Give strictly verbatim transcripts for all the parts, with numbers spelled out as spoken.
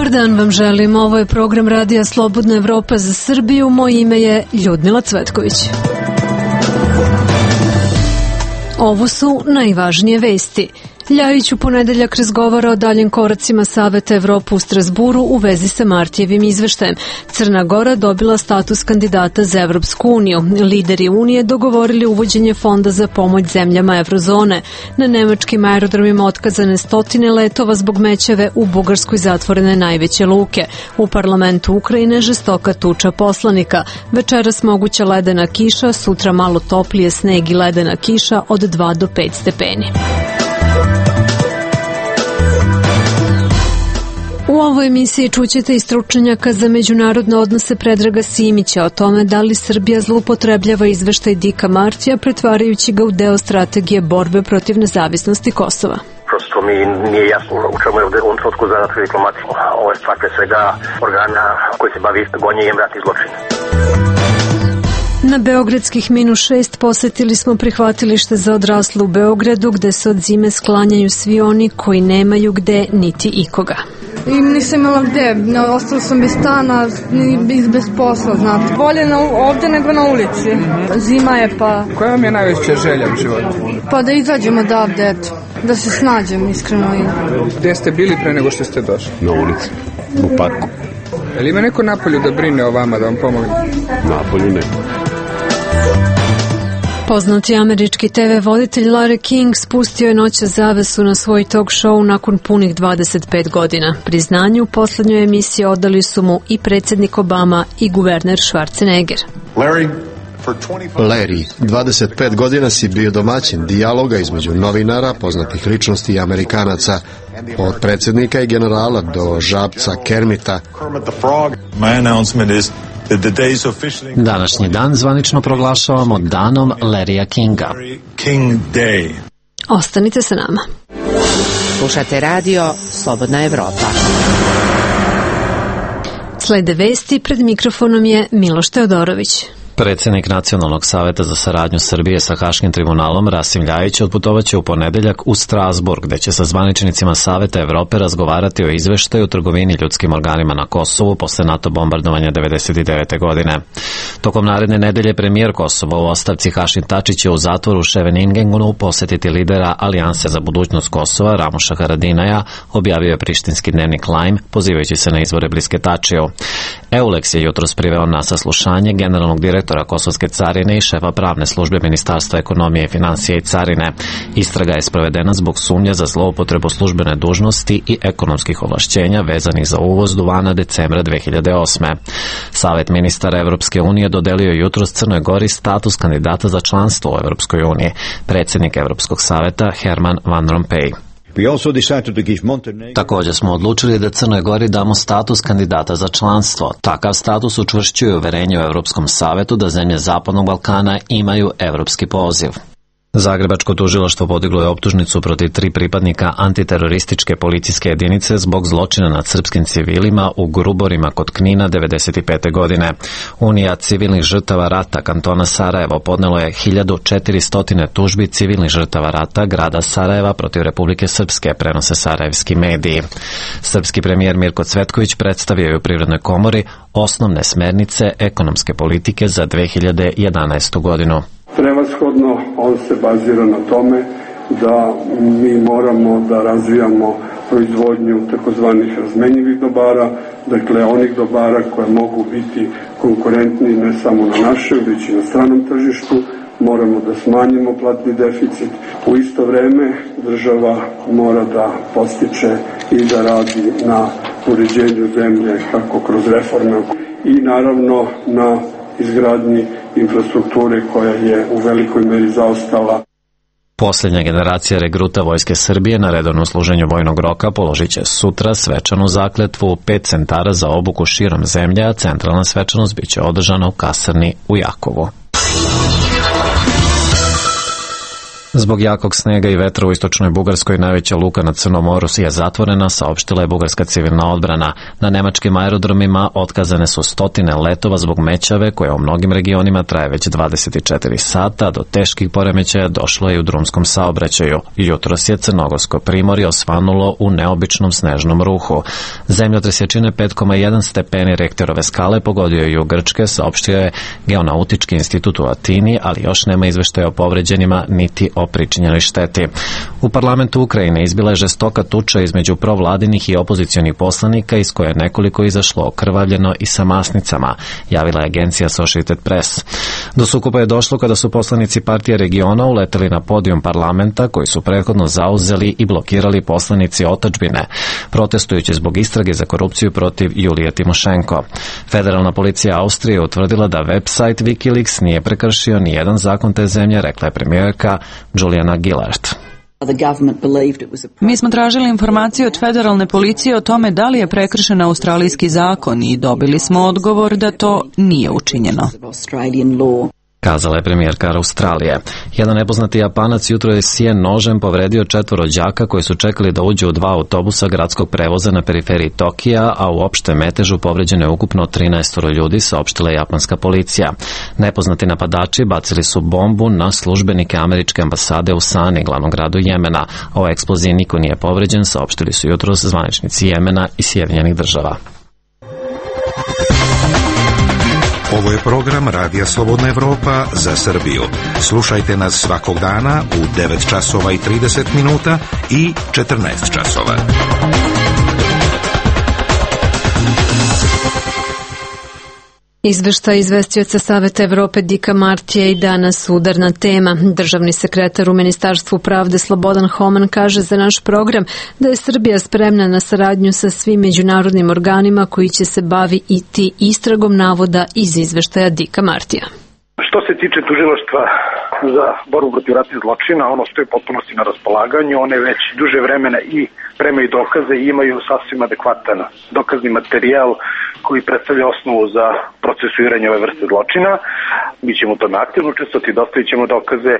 Dobar dan vam želim, ovo je program Radija Slobodna Evropa za Srbiju, moje ime je Ljudmila Cvetković. Ovo su najvažnije vesti. Ljajić u ponedeljak razgovara o daljim koracima Saveta Evrope u Strazburu u vezi sa Martijevim izveštajem. Crna Gora dobila status kandidata za Evropsku uniju. Lideri Unije dogovorili uvođenje fonda za pomoć zemljama Evrozone. Na nemačkim aerodromima otkazane stotine letova zbog mećave, u Bugarskoj zatvorene najveće luke. U parlamentu Ukrajine žestoka tuča poslanika. Večeras moguća ledena kiša, sutra malo toplije sneg i ledena kiša od dva do pet stepeni. U ovoj emisiji čućete i stručnjaka za međunarodne odnose Predraga Simića o tome da li Srbija zloupotrebljava izveštaj Dika Martija pretvarajući ga u deo strategije borbe protiv nezavisnosti Kosova. Prosto mi nije jasno u čemu je ovde u ovom trenutku zadatak diplomatije. Ovo je stvar pre svega organa koji se bavi gonjenjem ratnih zločina. Na beogradskih minus šest posetili smo prihvatilište za odrasle u Beogradu, gde se od zime sklanjaju svi oni koji nemaju gde niti ikoga. I nisam imala gde, ostala sam bez stana i bez posla, znate. Bolje na, ovde nego na ulici. Zima je pa... Koja vam je najveća želja u životu? Pa da izađem odavde, eto. Da se snađem, iskreno. Gde ste bili pre nego što ste došli? Na ulici, u parku. Je li ima neko napolju da brine o vama, da vam pomogne? Napolju ne. Poznati američki te ve voditelj Larry King spustio je noća zavesu na svoj talk show nakon punih dvadeset pet godina. Priznanju u poslednjoj emisiji odali su mu i predsjednik Obama i guverner Schwarzenegger. Larry, Larry, dvadeset pet godina si bio domaćin dijaloga između novinara, poznatih ličnosti i Amerikanaca, od predsjednika i generala do žabca Kermita. My announcement is današnji dan zvanično proglašavamo danom Larrya Kinga. King Day. Ostanite sa nama. Slušate radio Slobodna Evropa. Slede vesti, pred mikrofonom je Miloš Teodorović. Predsjednik Nacionalnog saveta za saradnju Srbije sa Haškim tribunalom Rasim Ljajić odputovaće u ponedeljak u Strazburg, gde će sa zvaničnicima Saveta Evrope razgovarati o izveštaju o trgovini ljudskim organima na Kosovu posle NATO bombardovanja devedeset devete godine. Tokom naredne nedelje premijer Kosova u ostavci Hašim Tačić će u zatvoru Scheveningenu posetiti lidera Alijanse za budućnost Kosova Ramuša Haradinaja, objavio je prištinski dnevnik Lajm, pozivajući se na izvore bliske Tačiju. Euleks je jutros priveo na saslušanje generalnog direktora Kosovske carine i šefa pravne službe Ministarstva ekonomije i financije i carine. Istraga je sprovedena zbog sumnje za zloupotrebu službene dužnosti i ekonomskih ovlašćenja vezanih za uvoz duvana decembra dve hiljade osme. Savet ministara Evropske unije dodelio jutros Crnoj Gori status kandidata za članstvo u Evropskoj uniji. Predsjednik Evropskog saveta Herman Van Rompuy. Također smo odlučili da Crnoj Gori damo status kandidata za članstvo. Takav status učvršćuje uverenje u Evropskom savetu da zemlje Zapadnog Balkana imaju evropski poziv. Zagrebačko tužilaštvo podiglo je optužnicu protiv tri pripadnika antiterorističke policijske jedinice zbog zločina nad srpskim civilima u Gruborima kod Knina devedeset pete godine. Unija civilnih žrtava rata kantona Sarajevo podnelo je hiljadu četiristo tužbi civilnih žrtava rata grada Sarajeva protiv Republike Srpske, prenose sarajevski mediji. Srpski premijer Mirko Cvetković predstavio je u Privrednoj komori osnovne smernice ekonomske politike za dve hiljade jedanaestu godinu. Prevashodno on se bazira na tome da mi moramo da razvijamo proizvodnju takozvanih razmenjivih dobara, dakle onih dobara koje mogu biti konkurentni ne samo na našem, već i na stranom tržištu. Moramo da smanjimo platni deficit. U isto vreme država mora da postiče i da radi na uređenju zemlje kako kroz reforme i naravno na izgradnji infrastrukture koja je u velikoj meri zaostala. Posljednja generacija regruta Vojske Srbije na redovnom služenju vojnog roka položit će sutra svečanu zakletvu u pet centara za obuku širom zemlje, a centralna svečanost bit će održana u kasarni u Jakovu. Zbog jakog snega i vetra u istočnoj Bugarskoj najveća luka na Crnom moru je zatvorena, saopštila je bugarska civilna odbrana. Na nemačkim aerodromima otkazane su stotine letova zbog mećave koja u mnogim regionima traje već dvadeset četiri sata. Do teških poremećaja došlo je i u drumskom saobraćaju. Jutros je Crnogorsko primorje osvanulo u neobičnom snežnom ruhu. Zemljotres jačine pet zarez jedan stepeni Richterove skale pogodio je jug Grčke, saopštio je Geonautički institut u Atini, ali još nema izveštaja o povređenima niti o pričinjenoj šteti. U parlamentu Ukrajine izbila je žestoka tuča između provladinih i opozicionih poslanika iz koje je nekoliko izašlo okrvavljeno i sa masnicama, javila je agencija Associated Press. Do sukoba je došlo kada su poslanici partije regiona uleteli na podijum parlamenta koji su prethodno zauzeli i blokirali poslanici otadžbine, protestujući zbog istrage za korupciju protiv Julije Timošenko. Federalna policija Austrije je utvrdila da website Wikileaks nije prekršio ni jedan zakon te zemlje, rekla je premijerka Juliana Gillard. Mi smo tražili informaciju od federalne policije o tome da li je prekršen australijski zakon i dobili smo odgovor da to nije učinjeno, kazala je premijerka Australije. Jedan nepoznati Japanac jutro je sijen nožem povredio četvoro đaka koji su čekali da uđu u dva autobusa gradskog prevoza na periferiji Tokija, a u opštem metežu povređeno je ukupno trinaest ljudi, saopštila je japanska policija. Nepoznati napadači bacili su bombu na službenike američke ambasade u Sani, glavnom gradu Jemena. O eksploziji niko nije povređen, saopštili su jutros zvaničnici Jemena i Sjedinjenih država. Ovo je program Radija Slobodna Evropa za Srbiju. Slušajte nas svakog dana u devet časova i trideset minuta i četrnaest časova. Izveštaj izvestioca Saveta Evrope Dika Martija i danas udarna tema. Državni sekretar u Ministarstvu pravde Slobodan Homan kaže za naš program da je Srbija spremna na saradnju sa svim međunarodnim organima koji će se baviti istragom navoda iz izveštaja Dika Martija. Što se tiče tužilaštva za borbu protiv ratnih zločina, ono što je potpunosti na raspolaganju, one već duže vremena i premaju dokaze i imaju sasvim adekvatan dokazni materijal koji predstavlja osnovu za procesuiranje ove vrste zločina. Mi ćemo u tome aktivno učestvovati, dostavit ćemo dokaze.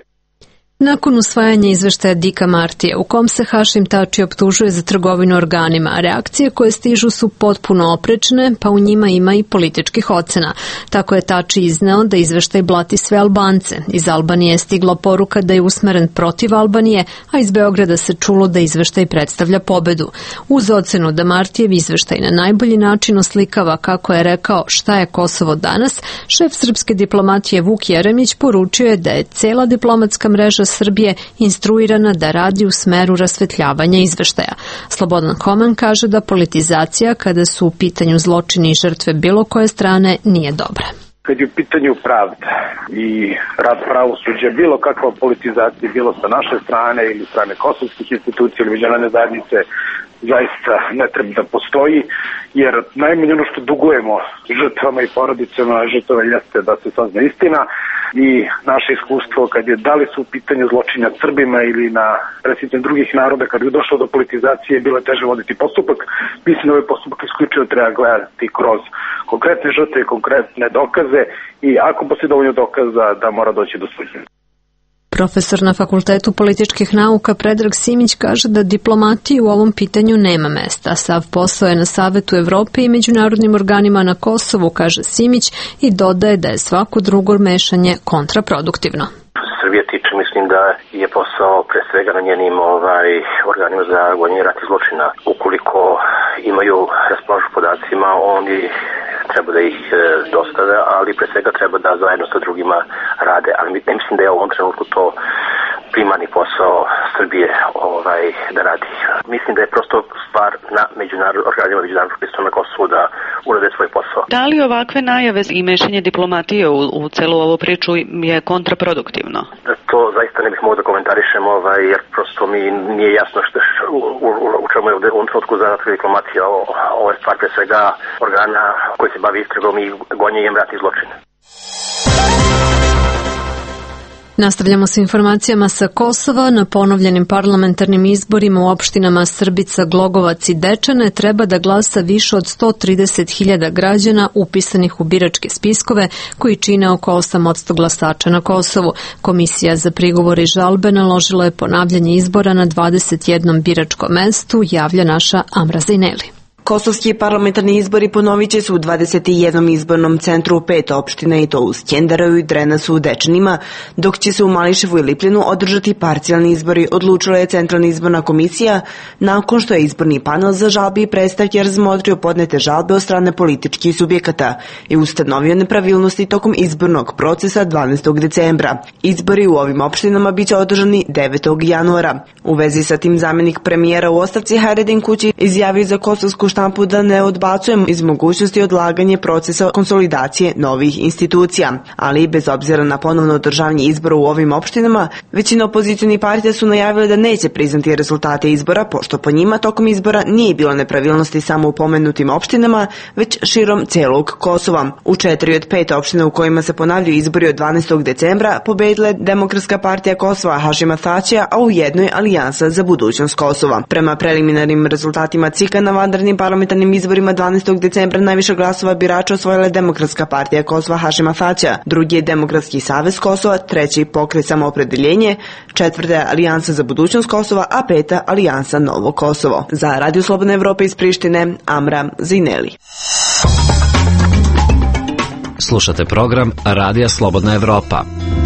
Nakon usvajanja izveštaja Dika Martija, u kom se Hašim Tači optužuje za trgovinu organima, reakcije koje stižu su potpuno oprečne, pa u njima ima i političkih ocena. Tako je Tači izneo da izveštaj blati sve Albance. Iz Albanije je stigla poruka da je usmeren protiv Albanije, a iz Beograda se čulo da izveštaj predstavlja pobedu. Uz ocenu da Martijev izveštaj na najbolji način oslikava, kako je rekao, šta je Kosovo danas, šef srpske diplomatije Vuk Jeremić poručio je da je cela diplomatska mreža Srbije instruirana da radi u smeru rasvetljavanja izveštaja. Slobodan Homan kaže da politizacija kada su u pitanju zločini i žrtve bilo koje strane nije dobra. Kad je u pitanju pravda i rad pravosuđa, bilo kakva politizacija, bilo sa naše strane ili strane kosovskih institucija ili međunarodne zajednice, zaista ne treba da postoji, jer najmanje ono što dugujemo žrtvama i porodicama žrtava jeste da se sazna istina i naše iskustvo kad je da li su u pitanju zločina Srbima ili na predstavnicima drugih naroda, kad je došlo do politizacije, bilo je teže voditi postupak. Mislim da ovaj postupak isključivo treba gledati kroz konkretne žrtve i konkretne dokaze i ako postoji dovoljno dokaza da mora doći do suđenja. Profesor na Fakultetu političkih nauka Predrag Simić kaže da diplomatiji u ovom pitanju nema mesta. Sav posao je na Savetu Evrope i međunarodnim organima na Kosovu, kaže Simić, i dodaje da je svako drugo mešanje kontraproduktivno. Srbije tiče, mislim da je posao pre svega na njenim ovaj, organima za gonjenje ratnih zločina. Ukoliko imaju raspolažu podacima, oni treba da ih e, dostave, ali pre svega treba da zajedno sa drugima rade. Ali ne mislim da je u ovom trenutku to primarni posao Srbije ovaj, da radi. Mislim da je prosto stvar na međunarodnim organima međunarodnog pristupstva na Kosovu da urade svoj posao. Da li ovakve najave i mešanje diplomatije u, u celu ovu priču je kontraproduktivno? To zaista ne bih mogao da komentarišem, ovaj, jer prosto mi nije jasno što, u, u, u čemu je u ovom trenutku zadatak diplomatija. Ovo, ovo je stvar pre svega organa koji se bavi istragom i gonjenjem ratnih zločina. Nastavljamo sa informacijama sa Kosova. Na ponovljenim parlamentarnim izborima u opštinama Srbica, Glogovac i Dečane treba da glasa više od sto trideset hiljada građana upisanih u biračke spiskove koji čine oko osam posto glasača na Kosovu. Komisija za prigovore i žalbe naložila je ponavljanje izbora na dvadeset jednom biračkom mestu, javlja naša Amra Zajneli. Kosovski parlamentarni izbori ponovit će se u dvadeset jednom izbornom centru u pet opština i to u Skjenderovu i Drenasu u Dečanima, dok će se u Mališevu i Lipljanu održati parcijalni izbori, odlučila je Centralna izborna komisija nakon što je izborni panel za žalbe i predstavke razmotrio podnete žalbe od strane političkih subjekata i ustanovio nepravilnosti tokom izbornog procesa dvanaestog decembra. Izbori u ovim opštinama biće održani devetog januara. U vezi sa tim zamjenik premijera u ostavci Hayreddin Kući izjavio za kosovsku štampu da ne odbacujem iz mogućnosti odlaganje procesa konsolidacije novih institucija, ali bez obzira na ponovno održavanje izbora u ovim opštinama, većina opozicijnih partija su najavile da neće priznati rezultate izbora, pošto po njima tokom izbora nije bilo nepravilnosti samo u pomenutim opštinama, već širom celog Kosova. U četiri od pet opština u kojima se ponavljaju izbori od dvanaestog decembra pobedila je Demokratska partija Kosova Hašima Thaçija, a u jednoj Alijansa za budućnost Kosova. Prema preliminarnim rezultatima C I K-a na vanrednim parlamentarnim izborima dvanaestog decembra najviše glasova birača osvojila je Demokratska partija Kosova Hašima Thaçija, drugi je Demokratski savez Kosova, treći Pokret samoopredeljenje, četvrta je Alijansa za budućnost Kosova, a peta Alijansa Novo Kosovo. Za Radio Slobodna Evropa iz Prištine, Amra Zajneli. Slušate program Radija Slobodna Evropa.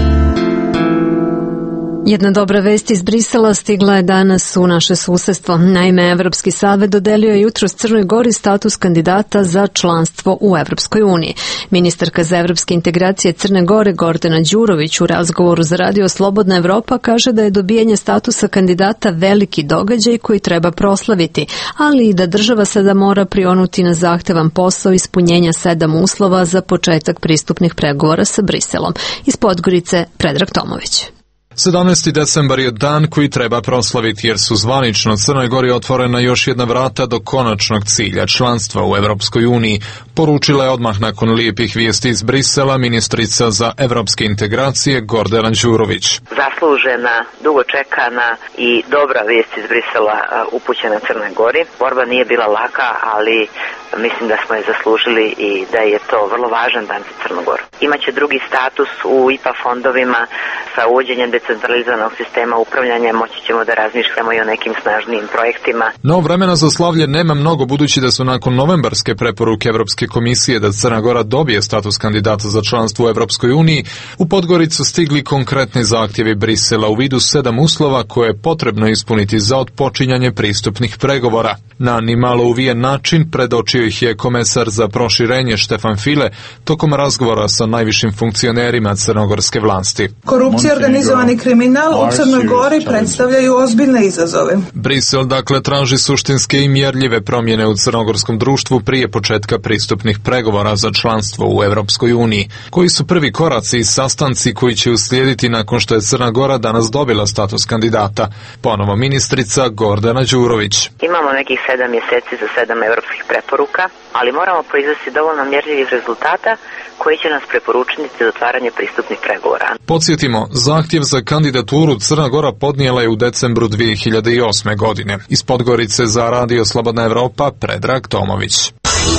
Jedna dobra vest iz Brisela stigla je danas u naše susedstvo. Naime, Evropski savet dodelio je jutros Crnoj Gori status kandidata za članstvo u Evropskoj uniji. Ministarka za evropske integracije Crne Gore Gordana Đurović u razgovoru za Radio Slobodna Evropa kaže da je dobijanje statusa kandidata veliki događaj koji treba proslaviti, ali i da država sada mora prionuti na zahtevan posao ispunjenja sedam uslova za početak pristupnih pregovora sa Briselom. Iz Podgorice Predrag Tomović. sedamnaesti decembar je dan koji treba proslaviti jer su zvanično Crnoj Gori otvorena još jedna vrata do konačnog cilja članstva u Evropskoj uniji, poručila je odmah nakon lijepih vijesti iz Brisela ministrica za evropske integracije Gordana Đurović. Zaslužena, dugo čekana i dobra vijest iz Brisela upućena Crnoj Gori. Borba nije bila laka, ali mislim da smo je zaslužili i da je to vrlo važan dan za Crnu Goru. Imaće drugi status u I P A fondovima sa uvođenjem decentralizovanog sistema upravljanja, moći ćemo da razmišljamo i o nekim snažnijim projektima. No vremena za slavlje nema mnogo budući da su nakon novembarske preporuke Evropske komisije da Crna Gora dobije status kandidata za članstvo u Evropskoj uniji, u Podgoricu stigli konkretni zahtjevi Brisela u vidu sedam uslova koje je potrebno ispuniti za otpočinjanje pristupnih pregovora. Na nimalo uvijen način predočio ih je komesar za proširenje Štefan File tokom razgovora sa najvišim funkcionerima crnogorske vlasti. Korupcija i organizovani kriminal u Crnoj Gori predstavljaju ozbiljne izazove. Brisel dakle traži suštinske i mjerljive promjene u crnogorskom društvu prije početka pristupnih pregovora za članstvo u Evropskoj uniji. Koji su prvi koraci i sastanci koji će uslijediti nakon što je Crna Gora danas dobila status kandidata? Ponovo ministrica Gordana Đurović. Imamo nekih sedam mjeseci za sedam evropskih preporuka, ali moramo proizvesti dovoljno mjerljivih rezultata koji će nas preporučiti za otvaranje pristupnih pregovora. Podsjetimo, zahtjev za kandidaturu Crna Gora podnijela je u decembru dvije hiljade osme. godine. Iz Podgorice za Radio Slobodna Evropa, Predrag Tomović.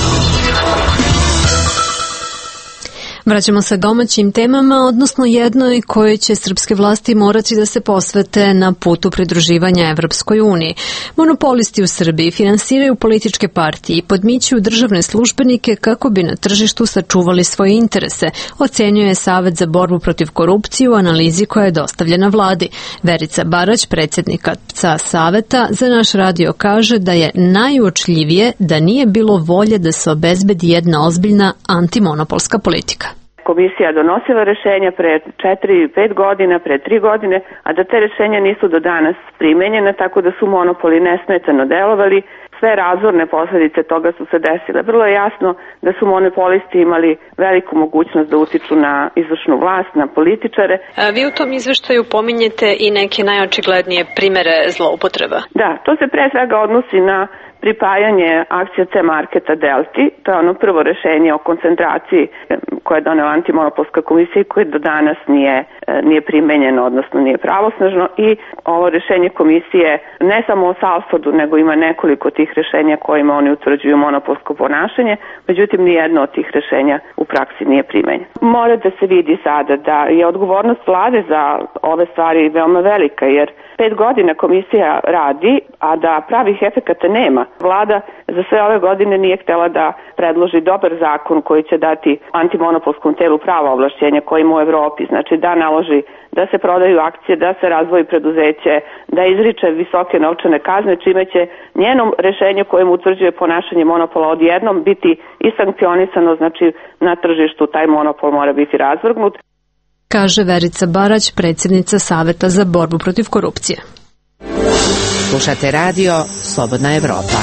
Vraćamo se domaćim temama, odnosno jednoj koje će srpske vlasti morati da se posvete na putu pridruživanja Evropskoj uniji. Monopolisti u Srbiji finansiraju političke partije i podmićuju državne službenike kako bi na tržištu sačuvali svoje interese, ocenjuje Savet za borbu protiv korupcije u analizi koja je dostavljena vladi. Verica Barać, predsjednika Saveta, za naš radio kaže da je najuočljivije da nije bilo volje da se obezbedi jedna ozbiljna antimonopolska politika. Komisija donosila rešenja pre četiri, pet godina, pre tri godine, a da te rešenja nisu do danas primenjene, tako da su monopoli nesmetano delovali. Sve razorne posljedice toga su se desile. Vrlo je jasno da su monopolisti imali veliku mogućnost da utiču na izvršnu vlast, na političare. A vi u tom izveštaju pominjete i neke najočiglednije primere zloupotreba. Da, to se pre svega odnosi na pripajanje akcija C-Marketa Delti, to je ono prvo rešenje o koncentraciji koje je donela antimonopolska komisija i koje do danas nije, nije primenjeno, odnosno nije pravosnažno, i ovo rešenje komisije ne samo o Salfordu, nego ima nekoliko tih rešenja kojima oni utvrđuju monopolsko ponašanje, međutim nijedno od tih rešenja u praksi nije primenjeno. Mora da se vidi sada da je odgovornost vlade za ove stvari veoma velika, jer pet godina komisija radi, a da pravih efekata nema. Vlada za sve ove godine nije htela da predloži dobar zakon koji će dati antimonopolskom telu prava ovlašćenja koji ima u Evropi, znači da naloži da se prodaju akcije, da se razvoji preduzeće, da izriče visoke novčane kazne, čime će njenom rešenju kojim utvrđuje ponašanje monopola odjednom biti i sankcionisano, znači na tržištu taj monopol mora biti razvrgnut. Kaže Verica Barać, predsjednica Saveta za borbu protiv korupcije. Slušate radio Slobodna Evropa.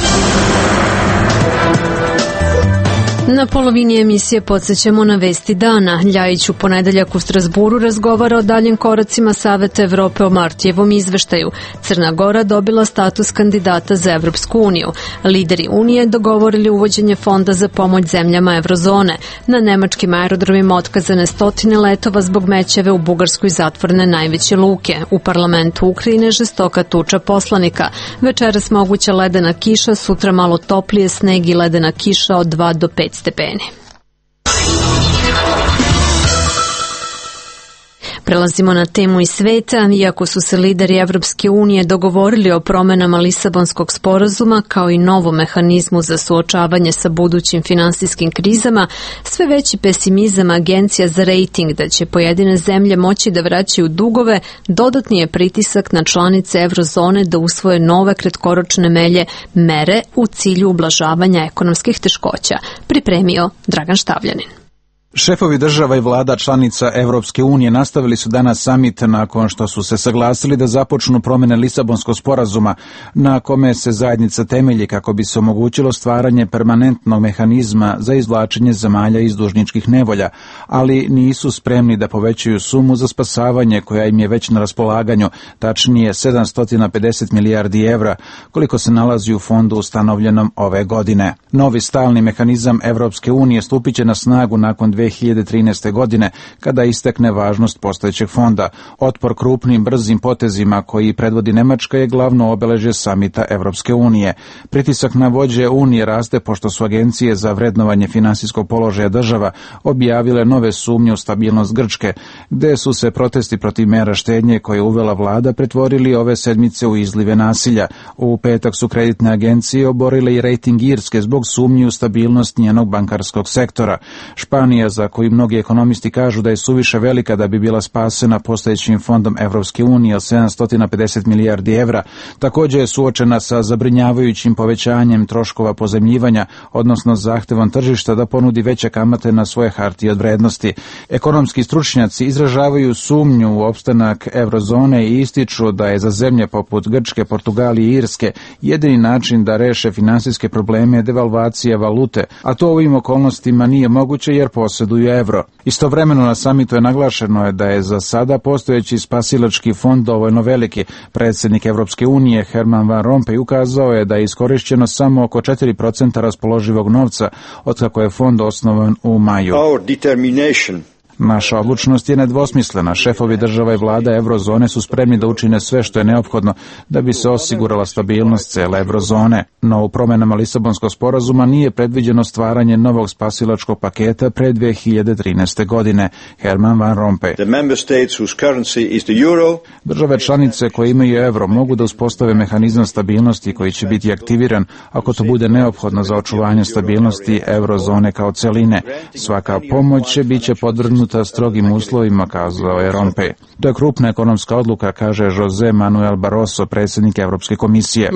Na polovini emisije podsjećamo na vesti dana. Ljajić u ponedeljak u Strasburu razgovara o daljim koracima Saveta Evrope o Martijevom izveštaju. Crna Gora dobila status kandidata za Evropsku uniju. Lideri Unije dogovorili uvođenje fonda za pomoć zemljama Evrozone. Na nemačkim aerodromima otkazane stotine letova zbog mećeve, u Bugarskoj zatvorene najveće luke. U parlamentu Ukrajine žestoka tuča poslanika. Večeras moguća ledena kiša, sutra malo toplije, sneg i ledena kiša od dva do pet stepeni. Prelazimo na temu iz sveta. Iako su se lideri Evropske unije dogovorili o promenama Lisabonskog sporazuma kao i novom mehanizmu za suočavanje sa budućim finansijskim krizama, sve veći pesimizam agencija za rejting da će pojedine zemlje moći da vraćaju dugove dodatni je pritisak na članice Evrozone da usvoje nove kratkoročne melje mere u cilju ublažavanja ekonomskih teškoća. Pripremio Dragan Štavljanin. Šefovi država i vlada članica Evropske unije nastavili su danas samit nakon što su se saglasili da započnu promjene Lisabonskog sporazuma na kome se zajednica temelji kako bi se omogućilo stvaranje permanentnog mehanizma za izvlačenje zemalja iz dužničkih nevolja, ali nisu spremni da povećaju sumu za spasavanje koja im je već na raspolaganju, tačnije sedamsto pedeset milijardi evra, koliko se nalazi u fondu ustanovljenom ove godine. Novi stalni mehanizam Evropske unije stupit će na snagu nakon dve hiljade trinaeste. godine, kada istekne važnost postojećeg fonda. Otpor krupnim, brzim potezima koji predvodi Nemačka je glavno obeležje samita Evropske unije. Pritisak na vođe Unije raste pošto su agencije za vrednovanje finansijskog položaja država objavile nove sumnje u stabilnost Grčke, gde su se protesti protiv mera štednje koje je uvela vlada pretvorili ove sedmice u izlive nasilja. U petak su kreditne agencije oborile i rejting Irske zbog sumnji u stabilnost njenog bankarskog sektora. Španija, za koju mnogi ekonomisti kažu da je suviše velika da bi bila spasena postojećim fondom Evropske unije od sedamsto pedeset milijardi evra, također je suočena sa zabrinjavajućim povećanjem troškova pozemljivanja, odnosno zahtevom tržišta da ponudi veće kamate na svoje hartije od vrednosti. Ekonomski stručnjaci izražavaju sumnju u opstanak Evrozone i ističu da je za zemlje poput Grčke, Portugalije i Irske jedini način da reše finansijske probleme devalvacija valute, a to u ovim okolnostima nije moguće jer posjeduju evro. Istovremeno na samitu je naglašeno je da je za sada postojeći spasilački fond dovoljno veliki. Predsjednik Evropske unije Herman Van Rompuy ukazao je da je iskorišćeno samo oko četiri procenta raspoloživog novca otkako je fond osnovan u maju. Our determination Naša odlučnost je nedvosmislena. Šefovi država i vlada Evrozone su spremni da učine sve što je neophodno da bi se osigurala stabilnost cele Evrozone. No u promjenama Lisabonskog sporazuma nije predviđeno stvaranje novog spasilačkog paketa pre dve hiljade trinaeste. godine. Herman Van Rompuy. The member states whose currency is the euro. Države članice koje imaju evro mogu da uspostave mehanizam stabilnosti koji će biti aktiviran ako to bude neophodno za očuvanje stabilnosti Evrozone kao celine. Svaka pomoć će biće podvrgnuta strogim uslovima, kazao je Rompuy. To je krupna ekonomska odluka, kaže Jose Manuel Barroso, predsjednik Evropske komisije.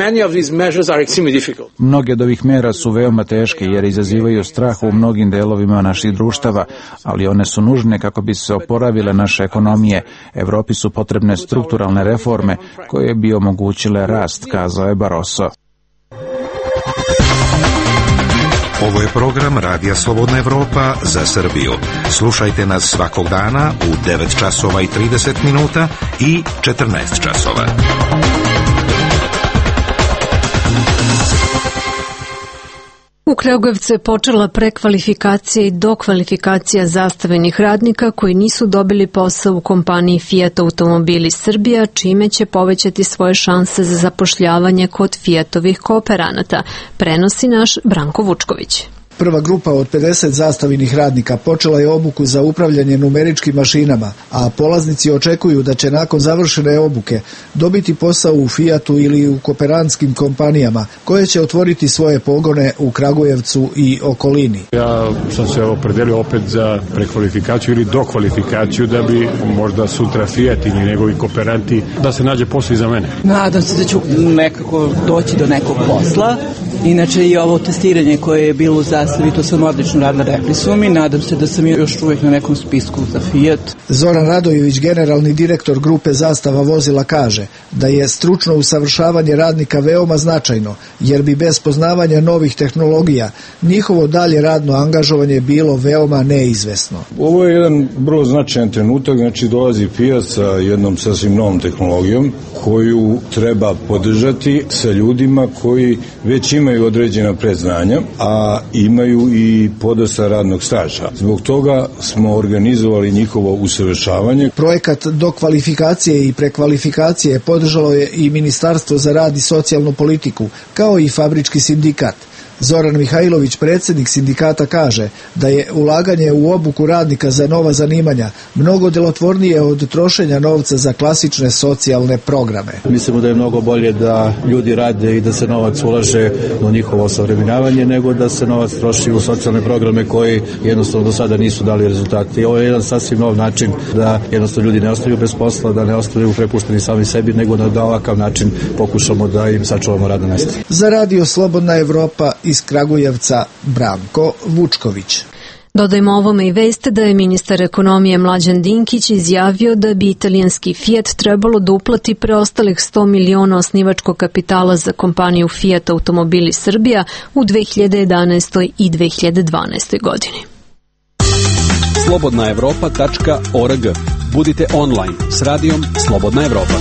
Mnoge od ovih mera su veoma teške jer izazivaju strah u mnogim delovima naših društava, ali one su nužne kako bi se oporavile naše ekonomije. Evropi su potrebne strukturalne reforme koje bi omogućile rast, kazao je Barroso. Ovo je program Radija Slobodna Evropa za Srbiju. Slušajte nas svakog dana u devet časova i trideset minuta i četrnaest časova. U Kragujevcu je počela prekvalifikacija i dokvalifikacija zastavenih radnika koji nisu dobili posao u kompaniji Fiat Automobili Srbija, čime će povećati svoje šanse za zapošljavanje kod Fiatovih kooperanata, prenosi naš Branko Vučković. Prva grupa od pedeset zastavinih radnika počela je obuku za upravljanje numeričkim mašinama, a polaznici očekuju da će nakon završene obuke dobiti posao u Fiatu ili u kooperantskim kompanijama koje će otvoriti svoje pogone u Kragujevcu i okolini. Ja sam se opredelio opet za prekvalifikaciju ili dokvalifikaciju da bi možda sutra Fiat ili njegovi kooperanti da se nađe posao i za mene. Nadam se da ću nekako doći do nekog posla. Inače i ovo testiranje koje je bilo u Zastavi, to sam odlično radila, rekli su mi, nadam se da sam još uvijek na nekom spisku za Fiat. Zoran Radojević, generalni direktor grupe Zastava vozila, kaže da je stručno usavršavanje radnika veoma značajno, jer bi bez poznavanja novih tehnologija njihovo dalje radno angažovanje bilo veoma neizvesno. Ovo je jedan vrlo značajan trenutak, znači dolazi Fiat sa jednom sasvim novom tehnologijom koju treba podržati sa ljudima koji već imaju određena predznanja, a imaju i podosta radnog staža. Zbog toga smo organizovali njihovo usavršavanje. Projekat dokvalifikacije i prekvalifikacije podržalo je i Ministarstvo za rad i socijalnu politiku, kao i Fabrički sindikat. Zoran Mihajlović, predsjednik sindikata, kaže da je ulaganje u obuku radnika za nova zanimanja mnogo djelotvornije od trošenja novca za klasične socijalne programe. Mislimo da je mnogo bolje da ljudi rade i da se novac ulaže u njihovo osavremenjavanje nego da se novac troši u socijalne programe koji jednostavno do sada nisu dali rezultate. I ovo je jedan sasvim nov način da jednostavno ljudi ne ostaju bez posla, da ne ostaju prepušteni sami sebi, nego da na ovakav način pokušamo da im sačuvamo radno mjesto. Za Radio Slobodna Evropa iz Kragujevca, Branko Vučković. Dodajmo ovome i veste da je ministar ekonomije Mlađan Dinkić izjavio da bi italijanski Fiat trebalo da uplati preostalih sto miliona osnivačkog kapitala za kompaniju Fiat Automobili Srbija u dve hiljade jedanaestoj i dve hiljade dvanaestoj godini. slobodna evropa tačka org. Budite online s radijom Slobodna Evropa.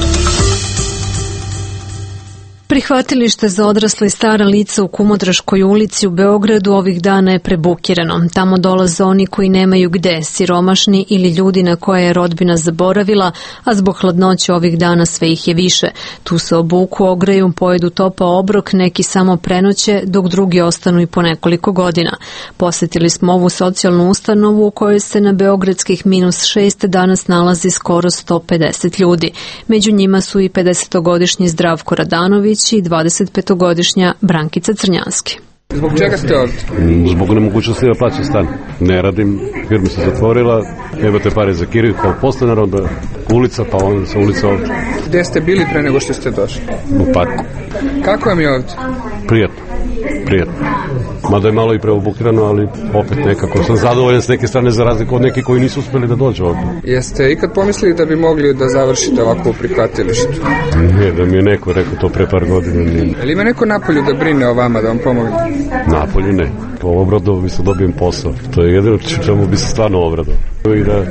Prihvatilište za odrasle i stara lica u Kumodraškoj ulici u Beogradu ovih dana je prebukirano. Tamo dolaze oni koji nemaju gde, siromašni ili ljudi na koje je rodbina zaboravila, a zbog hladnoće ovih dana sve ih je više. Tu se obuku, ogreju, pojedu topao obrok, neki samo prenoće, dok drugi ostanu i po nekoliko godina. Posjetili smo ovu socijalnu ustanovu u kojoj se na beogradskih minus šest danas nalazi skoro sto pedeset ljudi. Među njima su i pedesetogodišnji Zdravko Radanović i dvadesetpetogodišnja Brankica Crnjanski. Zbog čega ste ovdje? Zbog nemogućnosti da plaćam stan. Ne radim, firma se zatvorila, imate pare za kiriju kao podstanar, onda ulica, pa onda sa ulica ovdje. Gdje ste bili pre nego što ste došli? U parku. Kako vam je ovdje? Prijatno, prijatno. Mada je malo i preobukirano, ali opet nekako sam zadovoljan s neke strane za razliku od nekih koji nisu uspjeli da dođu ovdje. Jeste ikad pomislili da bi mogli da završite ovako u prihvatilištu? Ne, da mi je neko rekao to pre par godina. Nije. Ali ima neko napolju da brine o vama, da vam pomogne? Napolju ne. Po obradu mi se dobijem posao. To je jedino čemu bi se stvarno obradao. I da,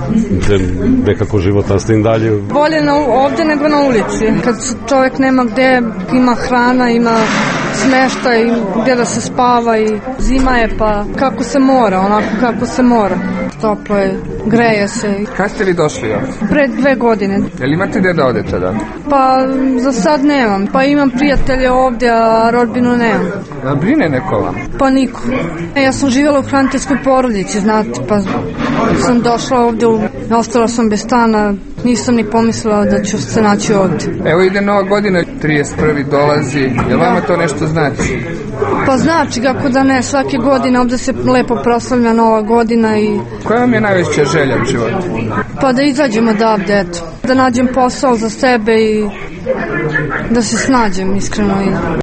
da nekako život nastavim dalje. Bolje na, ovdje nego na ulici. Kad čovjek nema gdje, ima hrana, ima smeštaj, gdje da se spava i zima je pa kako se mora, onako kako se mora. Toplo je, greje se. Kad ste vi došli ovdje? Pre dve godine. Jel imate gdje da odete da? Pa za sad nemam. Pa imam prijatelje ovdje, a rodbinu nemam. A brine neko vam? Pa niko. E, ja sam živjela u hraniteljskoj porodici, znate, pa sam došla ovdje, ostala sam bez stana, nisam ni pomislila da ću se naći ovdje. Evo ide nova godina, trideset prvi dolazi, je vama to nešto znači? Pa znači, kako da ne, svake godine ovdje se lepo proslavlja nova godina i... Koja vam je najveća želja u životu? Pa da izađemo odavde, eto. Da nađem posao za sebe i da se snađem, iskreno.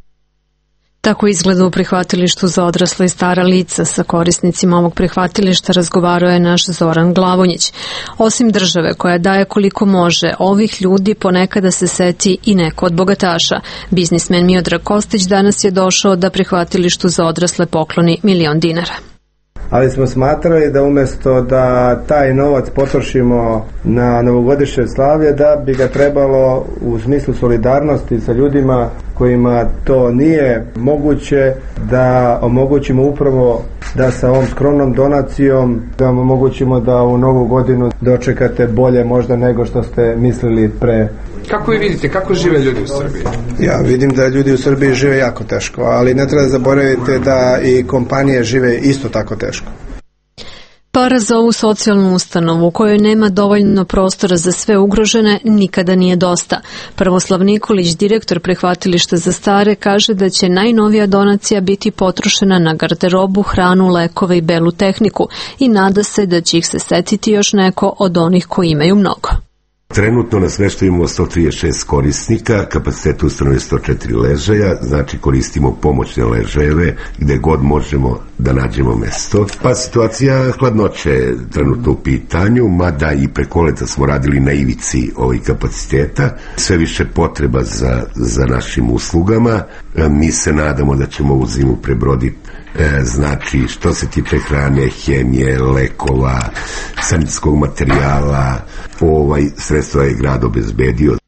Tako izgleda u prihvatilištu za odrasle i stara lica. Sa korisnicima ovog prihvatilišta razgovarao je naš Zoran Glavonjić. Osim države koja daje koliko može, ovih ljudi ponekada se seti i neko od bogataša. Biznismen Miodrag Kostić danas je došao da prihvatilištu za odrasle pokloni milion dinara. Ali smo smatrali da umjesto da taj novac potrošimo na novogodišnje slavlje, da bi ga trebalo u smislu solidarnosti sa ljudima kojima to nije moguće, da omogućimo upravo da sa ovom skromnom donacijom da vam omogućimo da u novu godinu dočekate bolje možda nego što ste mislili pre. Kako vi vidite, kako žive ljudi u Srbiji? Ja vidim da ljudi u Srbiji žive jako teško, ali ne treba da zaboravite da i kompanije žive isto tako teško. Para za ovu socijalnu ustanovu u kojoj nema dovoljno prostora za sve ugrožene nikada nije dosta. Prvoslav Nikolić, direktor prihvatilišta za stare, kaže da će najnovija donacija biti potrošena na garderobu, hranu, lekove i belu tehniku i nada se da će ih se setiti još neko od onih koji imaju mnogo. Trenutno na smještaju imamo sto trideset šest korisnika, kapacitet ustanove sto četiri ležaja, znači koristimo pomoćne ležajeve gde god možemo da nađemo mesto. Pa situacija hladnoće je trenutno u pitanju, mada i preko leta smo radili na ivici ovih kapaciteta. Sve više potreba za, za našim uslugama. Mi se nadamo da ćemo ovu zimu prebroditi. E, znači, što se tiče hrane, hemije, lekova, sanitetskog materijala, ovaj sredstva je grad obezbedio.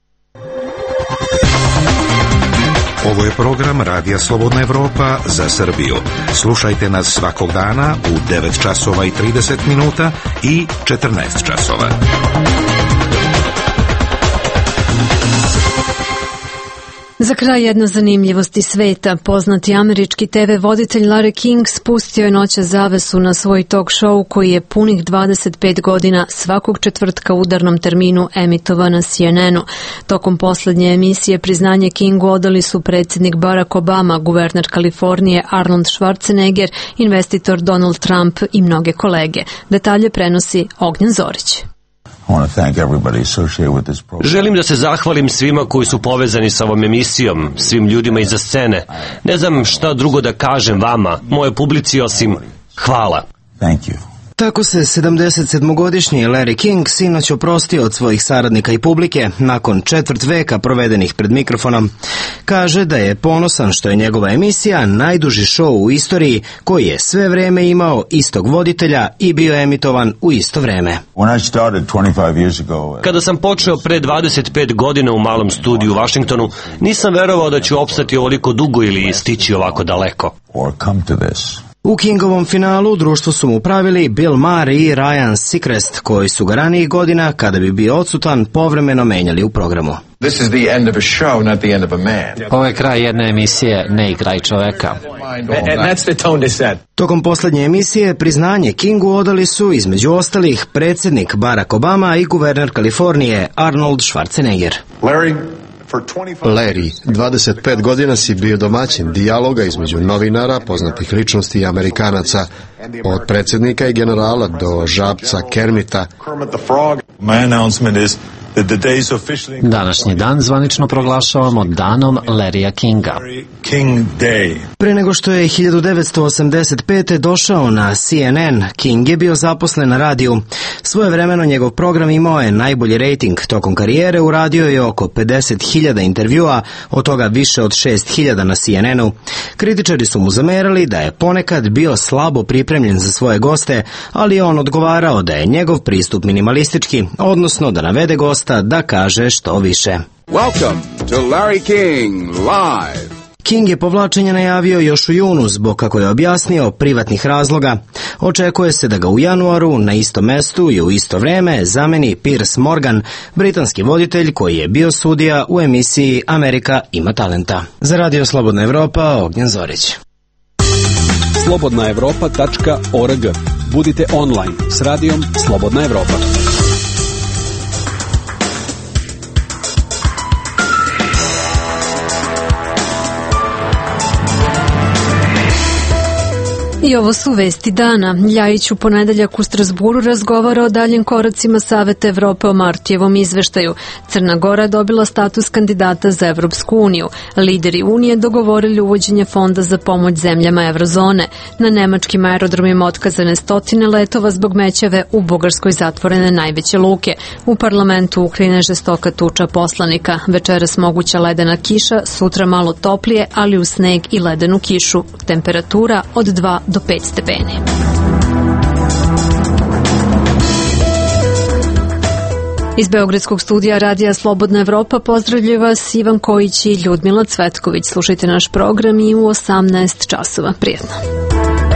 Ovo je program Radija Slobodna Evropa za Srbiju. Slušajte nas svakog dana u devet časova i trideset minuta i četrnaest časova. Za kraj jedna zanimljivost iz sveta. Poznati američki te ve voditelj Larry King spustio je noća zavesu na svoj talk show koji je punih dvadeset pet godina svakog četvrtka u udarnom terminu emitova na C N N-u. Tokom poslednje emisije priznanje Kingu odali su predsjednik Barack Obama, guverner Kalifornije Arnold Schwarzenegger, investitor Donald Trump i mnoge kolege. Detalje prenosi Ognjen Zorić. Želim da se zahvalim svima koji su povezani sa ovom emisijom, svim ljudima iza scene. Ne znam šta drugo da kažem vama, moje publici, osim hvala. Tako se sedamdesetsedmogodišnji Larry King sinoć oprostio od svojih saradnika i publike nakon četvrt veka provedenih pred mikrofonom. Kaže da je ponosan što je njegova emisija najduži šou u istoriji koji je sve vreme imao istog voditelja i bio emitovan u isto vreme. Kada sam počeo pre dvadeset pet godina u malom studiju u Vašingtonu, nisam verovao da ću opstati ovoliko dugo ili stići ovako daleko. U Kingovom finalu društvo su mu pravili Bill Maher i Ryan Seacrest, koji su ga ranijih godina, kada bi bio odsutan, povremeno menjali u programu. Ovo je kraj jedne emisije, ne i kraj čoveka. Tokom poslednje emisije priznanje Kingu odali su, između ostalih, predsjednik Barack Obama i guverner Kalifornije Arnold Schwarzenegger. Larry, dvadeset pet godina si bio domaćin dijaloga između novinara, poznatih ličnosti i Amerikanaca, od predsjednika i generala do žabca Kermita. Današnji dan zvanično proglašavamo danom Larrya Kinga. Pre nego što je hiljadu devetsto osamdeset pete došao na C N N, King je bio zaposlen na radiju. Svojevremeno njegov program imao je najbolji rejting. Tokom karijere uradio je oko pedeset hiljada intervjua, od toga više od šest hiljada na C N N-u. Kritičari su mu zamerali da je ponekad bio slabo pripremljen za svoje goste, ali on odgovarao da je njegov pristup minimalistički, odnosno da navede gosta da kaže što više. Welcome to Larry King Live. King je povlačenje najavio još u junu zbog, kako je objasnio, privatnih razloga. Očekuje se da ga u januaru na istom mestu i u isto vreme zameni Piers Morgan, britanski voditelj koji je bio sudija u emisiji Amerika ima talenta. Za Radio Slobodna Evropa, Ognjen Zorić. slobodna evropa tačka org. Budite online s radijom Slobodna Evropa. I ovo su vesti dana. Ljajić u ponedeljak u Strasburu razgovara o daljim koracima Saveta Evrope o Martijevom izveštaju. Crna Gora dobila status kandidata za Evropsku uniju. Lideri Unije dogovorili uvođenje fonda za pomoć zemljama Evrozone. Na nemačkim aerodromima otkazane stotine letova zbog mećave, u Bugarskoj zatvorene najveće luke. U parlamentu Ukrajine žestoka tuča poslanika. Večeras moguća ledena kiša, sutra malo toplije, ali u sneg i ledenu kišu. Temperatura od dva do pet stepeni. Iz Beogradskog studija Radija Slobodna Evropa pozdravljaju vas Ivan Kojić i Ljudmila Cvetković. Slušajte naš program i u osamnaest časova. Prijetno.